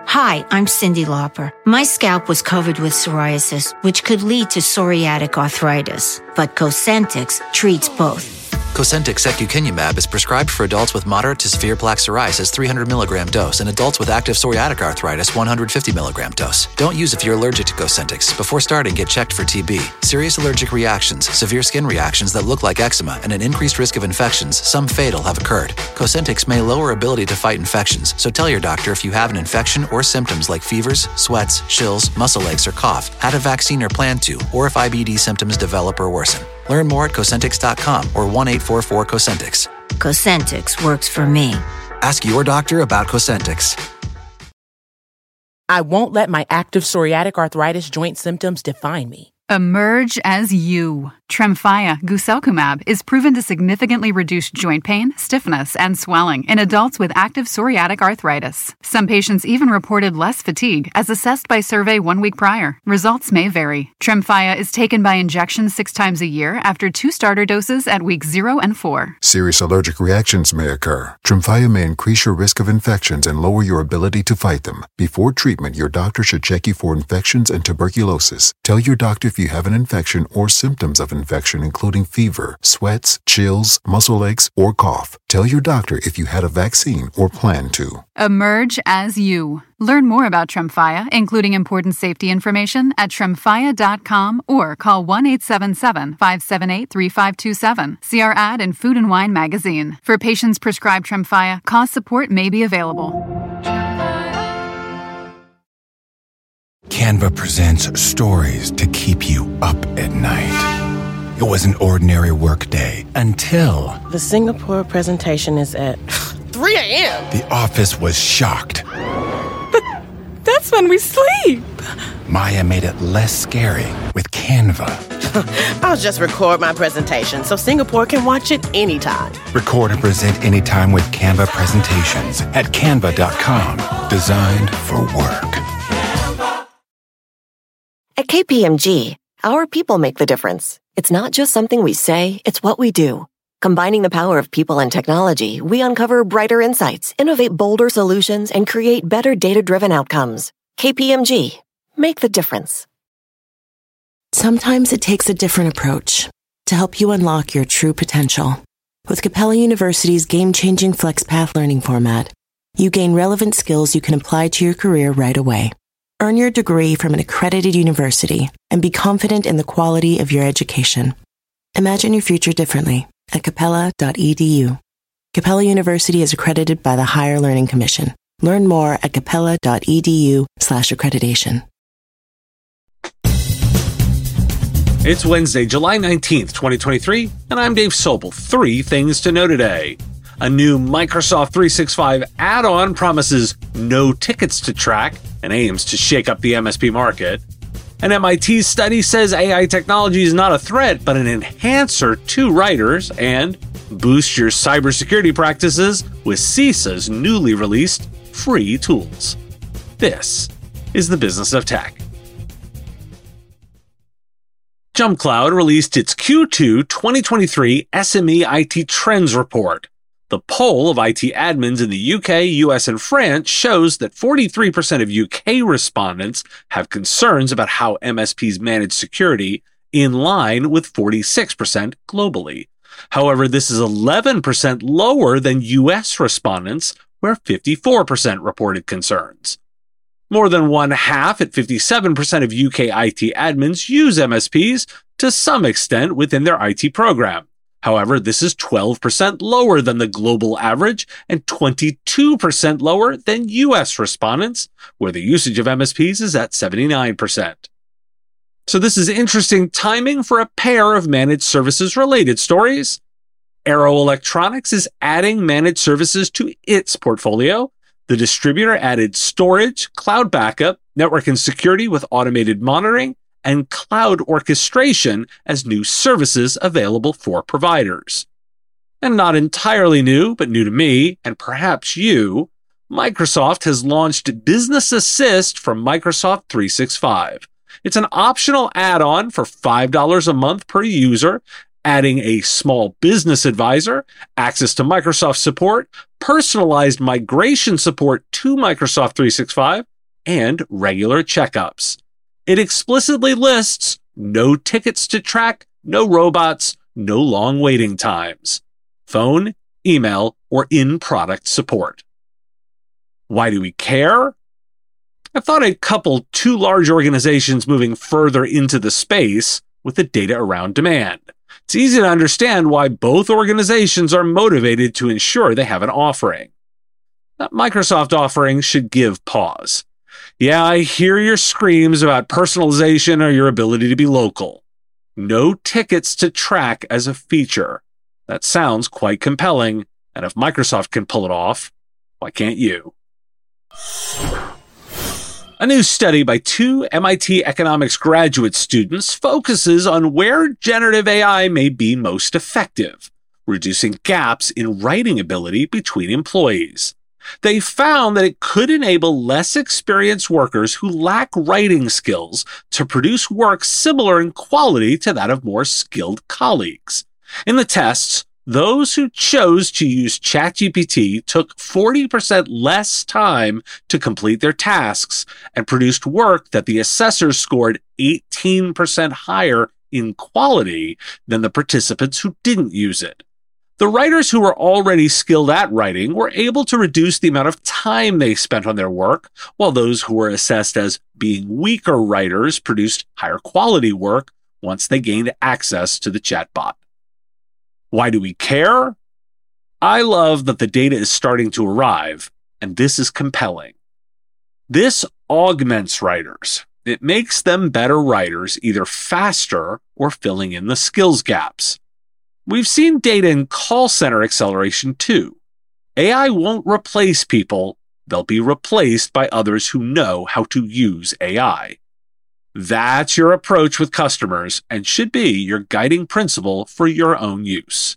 Hi, I'm Cyndi Lauper. My scalp was covered with psoriasis, which could lead to psoriatic arthritis, but Cosentyx treats both. Cosentyx secukinumab is prescribed for adults with moderate to severe plaque psoriasis 300 milligram dose and adults with active psoriatic arthritis 150 milligram dose. Don't use if you're allergic to Cosentyx. Before starting, get checked for TB. Serious allergic reactions, severe skin reactions that look like eczema, and an increased risk of infections, some fatal, have occurred. Cosentyx may lower ability to fight infections, so tell your doctor if you have an infection or symptoms like fevers, sweats, chills, muscle aches, or cough, had a vaccine or plan to, or if IBD symptoms develop or worsen. Learn more at Cosentyx.com or 1-844-COSENTYX. Cosentyx works for me. Ask your doctor about Cosentyx. I won't let my active psoriatic arthritis joint symptoms define me. Emerge as you. Tremfya guselkumab is proven to significantly reduce joint pain, stiffness, and swelling in adults with active psoriatic arthritis. Some patients even reported less fatigue as assessed by survey 1 week prior. Results may vary. Tremfya is taken by injection 6 times a year after 2 starter doses at weeks 0 and 4. Serious allergic reactions may occur. Tremfya may increase your risk of infections and lower your ability to fight them. Before treatment, your doctor should check you for infections and tuberculosis. Tell your doctor if you have an infection or symptoms of infection, including fever, sweats, chills, muscle aches, or cough. Tell your doctor if you had a vaccine or plan to. Emerge as you. Learn more about Tremfya, including important safety information, at tremfya.com or call 1-877-578-3527. See our ad in Food and Wine magazine. For patients prescribed Tremfya, cost support may be available. Canva presents stories to keep you up at night. It was an ordinary workday until... The Singapore presentation is at 3 a.m. The office was shocked. But that's when we sleep. Maya made it less scary with Canva. I'll just record my presentation so Singapore can watch it anytime. Record and present anytime with Canva presentations at canva.com. Designed for work. At KPMG, our people make the difference. It's not just something we say, it's what we do. Combining the power of people and technology, we uncover brighter insights, innovate bolder solutions, and create better data-driven outcomes. KPMG, make the difference. Sometimes it takes a different approach to help you unlock your true potential. With Capella University's game-changing FlexPath learning format, you gain relevant skills you can apply to your career right away. Earn your degree from an accredited university and be confident in the quality of your education. Imagine your future differently at capella.edu. Capella University is accredited by the Higher Learning Commission. Learn more at capella.edu/accreditation. It's Wednesday, July 19th, 2023, and I'm Dave Sobel. 3 things to know today. A new Microsoft 365 add-on promises no tickets to track and aims to shake up the MSP market. An MIT study says AI technology is not a threat, but an enhancer to writers, and boost your cybersecurity practices with CISA's newly released free tools. This is the Business of Tech. JumpCloud released its Q2 2023 SME IT Trends Report. The poll of IT admins in the UK, US, and France shows that 43% of UK respondents have concerns about how MSPs manage security, in line with 46% globally. However, this is 11% lower than US respondents, where 54% reported concerns. More than one half, at 57% of UK IT admins, use MSPs to some extent within their IT program. However, this is 12% lower than the global average and 22% lower than US respondents, where the usage of MSPs is at 79%. So this is interesting timing for a pair of managed services related stories. Arrow Electronics is adding managed services to its portfolio. The distributor added storage, cloud backup, network and security with automated monitoring, and cloud orchestration as new services available for providers. And not entirely new, but new to me, and perhaps you, Microsoft has launched Business Assist from Microsoft 365. It's an optional add-on for $5 a month per user, adding a small business advisor, access to Microsoft support, personalized migration support to Microsoft 365, and regular checkups. It explicitly lists no tickets to track, no robots, no long waiting times. Phone, email, or in-product support. Why do we care? I thought I'd couple two large organizations moving further into the space with the data around demand. It's easy to understand why both organizations are motivated to ensure they have an offering. That Microsoft offering should give pause. Yeah, I hear your screams about personalization or your ability to be local. No tickets to track as a feature. That sounds quite compelling, and if Microsoft can pull it off, why can't you? A new study by two MIT economics graduate students focuses on where generative AI may be most effective, reducing gaps in writing ability between employees. They found that it could enable less experienced workers who lack writing skills to produce work similar in quality to that of more skilled colleagues. In the tests, those who chose to use ChatGPT took 40% less time to complete their tasks and produced work that the assessors scored 18% higher in quality than the participants who didn't use it. The writers who were already skilled at writing were able to reduce the amount of time they spent on their work, while those who were assessed as being weaker writers produced higher quality work once they gained access to the chatbot. Why do we care? I love that the data is starting to arrive, and this is compelling. This augments writers. It makes them better writers, either faster or filling in the skills gaps. We've seen data in call center acceleration too. AI won't replace people, they'll be replaced by others who know how to use AI. That's your approach with customers and should be your guiding principle for your own use.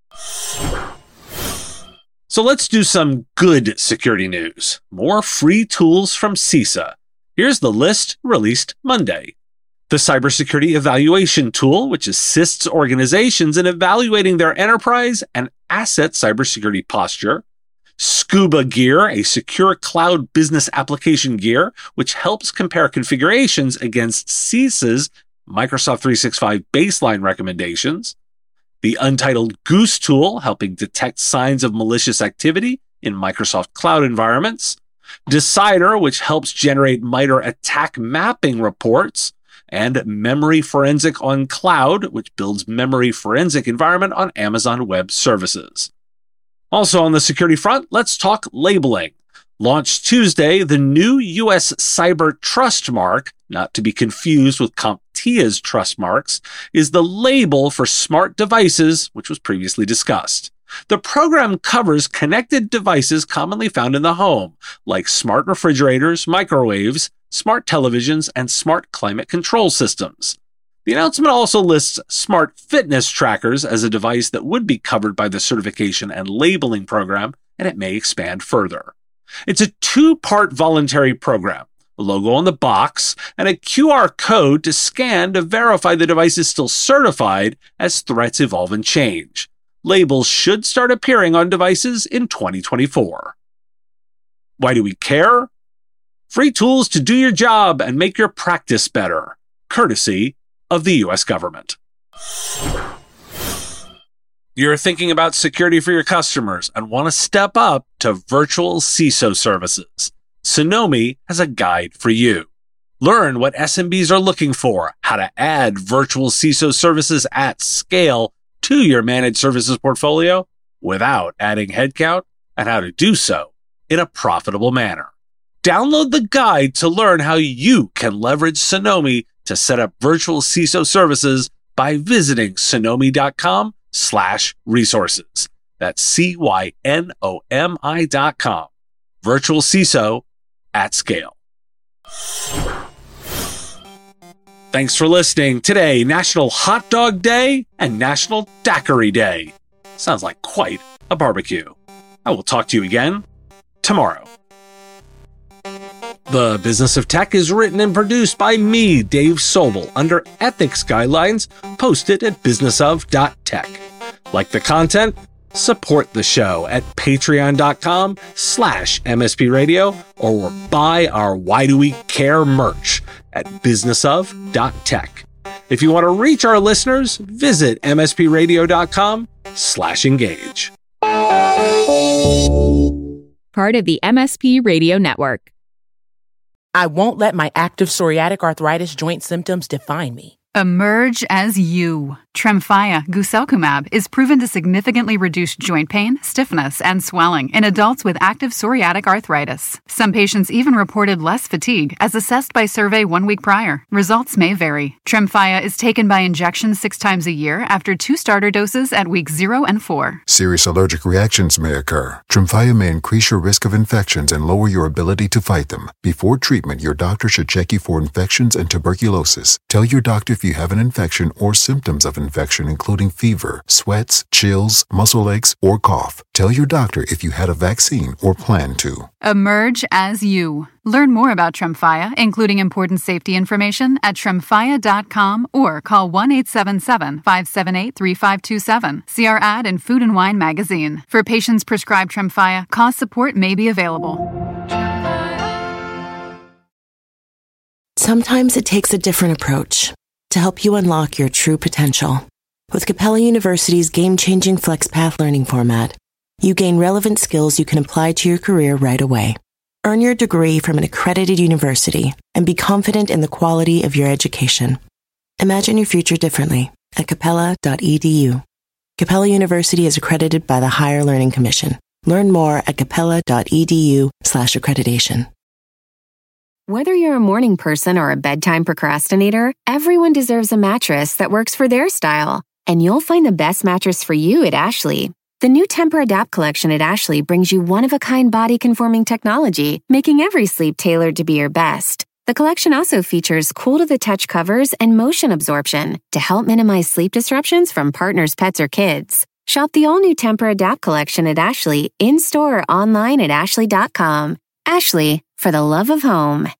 So let's do some good security news. More free tools from CISA. Here's the list released Monday. The Cybersecurity Evaluation Tool, which assists organizations in evaluating their enterprise and asset cybersecurity posture. Scuba Gear, a secure cloud business application gear, which helps compare configurations against CISA's Microsoft 365 baseline recommendations. The Untitled Goose tool, helping detect signs of malicious activity in Microsoft cloud environments. Decider, which helps generate MITRE attack mapping reports. And Memory Forensic on Cloud, which builds memory forensic environment on Amazon Web Services. Also on the security front, let's talk labeling. Launched Tuesday, the new U.S. Cyber Trust Mark, not to be confused with CompTIA's trust marks, is the label for smart devices, which was previously discussed. The program covers connected devices commonly found in the home, like smart refrigerators, microwaves, smart televisions, and smart climate control systems. The announcement also lists smart fitness trackers as a device that would be covered by the certification and labeling program, and it may expand further. It's a two-part voluntary program, a logo on the box, and a QR code to scan to verify the device is still certified as threats evolve and change. Labels should start appearing on devices in 2024. Why do we care? Free tools to do your job and make your practice better, courtesy of the U.S. government. You're thinking about security for your customers and want to step up to virtual CISO services. Sonomi has a guide for you. Learn what SMBs are looking for, how to add virtual CISO services at scale to your managed services portfolio without adding headcount, and how to do so in a profitable manner. Download the guide to learn how you can leverage Sonomi to set up virtual CISO services by visiting sonomi.com/resources. That's CYNOMI.com. Virtual CISO at scale. Thanks for listening. Today, National Hot Dog Day and National Daiquiri Day. Sounds like quite a barbecue. I will talk to you again tomorrow. The Business of Tech is written and produced by me, Dave Sobel, under ethics guidelines posted at businessof.tech. Like the content? Support the show at patreon.com/MSPradio or buy our Why Do We Care merch at businessof.tech. If you want to reach our listeners, visit mspradio.com/engage. Part of the MSP Radio Network. I won't let my active psoriatic arthritis joint symptoms define me. Emerge as you. Tremfya guselkumab is proven to significantly reduce joint pain, stiffness, and swelling in adults with active psoriatic arthritis. Some patients even reported less fatigue as assessed by survey 1 week prior. Results may vary. Tremfya is taken by injection 6 times a year after 2 starter doses at weeks 0 and 4. Serious allergic reactions may occur. Tremfya may increase your risk of infections and lower your ability to fight them. Before treatment, your doctor should check you for infections and tuberculosis. Tell your doctor if you have an infection or symptoms of infection, including fever, sweats, chills, muscle aches, or cough. Tell your doctor if you had a vaccine or plan to. Emerge as you. Learn more about Tremfya, including important safety information, at tremfya.com or call 1-877-578-3527. See our ad in Food and Wine magazine. For patients prescribed Tremfya, cost support may be available. Sometimes it takes a different approach to help you unlock your true potential. With Capella University's game-changing FlexPath learning format, you gain relevant skills you can apply to your career right away. Earn your degree from an accredited university and be confident in the quality of your education. Imagine your future differently at capella.edu. Capella University is accredited by the Higher Learning Commission. Learn more at capella.edu/accreditation. Whether you're a morning person or a bedtime procrastinator, everyone deserves a mattress that works for their style. And you'll find the best mattress for you at Ashley. The new Tempur-Adapt collection at Ashley brings you one-of-a-kind body-conforming technology, making every sleep tailored to be your best. The collection also features cool-to-the-touch covers and motion absorption to help minimize sleep disruptions from partners, pets, or kids. Shop the all-new Tempur-Adapt collection at Ashley, in-store or online at ashley.com. Ashley, for the love of home.